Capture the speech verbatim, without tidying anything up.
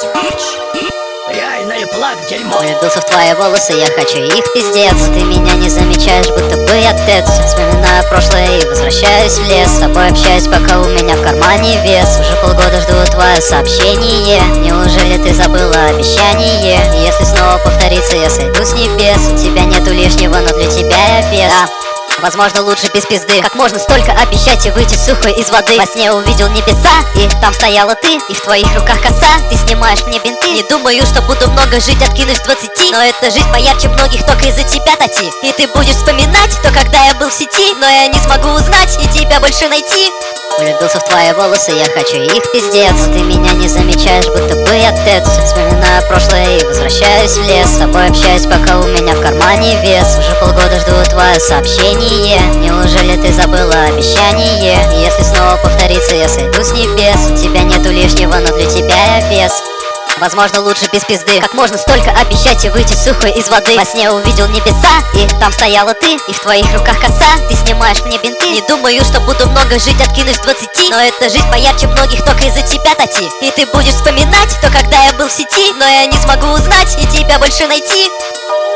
Реальное плак дерьмо. Влюбился в твои волосы, я хочу их пиздец. Ты меня не замечаешь, будто бы я тец. Вспоминаю прошлое и возвращаюсь в лес. С тобой общаюсь, пока у меня в кармане вес. Уже полгода жду твое сообщение. Неужели ты забыла обещание? Если снова повторится, я сойду с небес. У тебя нету лишнего, но для тебя я вес. Да. Возможно, лучше без пизды. Как можно столько обещать и выйти сухой из воды? Во сне увидел небеса, и там стояла ты. И в твоих руках коса, ты снимаешь мне бинты. Не думаю, что буду много жить, откинусь двадцати. Но эта жизнь поярче многих только из-за тебя, Тати. И ты будешь вспоминать то, когда я был в сети. Но я не смогу узнать и тебя больше найти. Влюбился в твои волосы, я хочу их пиздец. Ты меня не замечаешь, будто бы я тец. Вспоминаю прошлое и возвращаюсь в лес. С тобой общаюсь, пока у меня в кармане вес. Уже полгода жду твое сообщение. Неужели ты забыла обещание? Если снова повторится, я сойду с небес. У тебя нету лишнего, но для тебя я вес. Возможно, лучше без пизды. Как можно столько обещать и выйти сухой из воды? Во сне увидел небеса, и там стояла ты. И в твоих руках коса, ты снимаешь мне бинты. Не думаю, что буду много жить, откинусь двадцати. Но эта жизнь поярче многих только из-за тебя, Тати. И ты будешь вспоминать то, когда я был в сети. Но я не смогу узнать и тебя больше найти.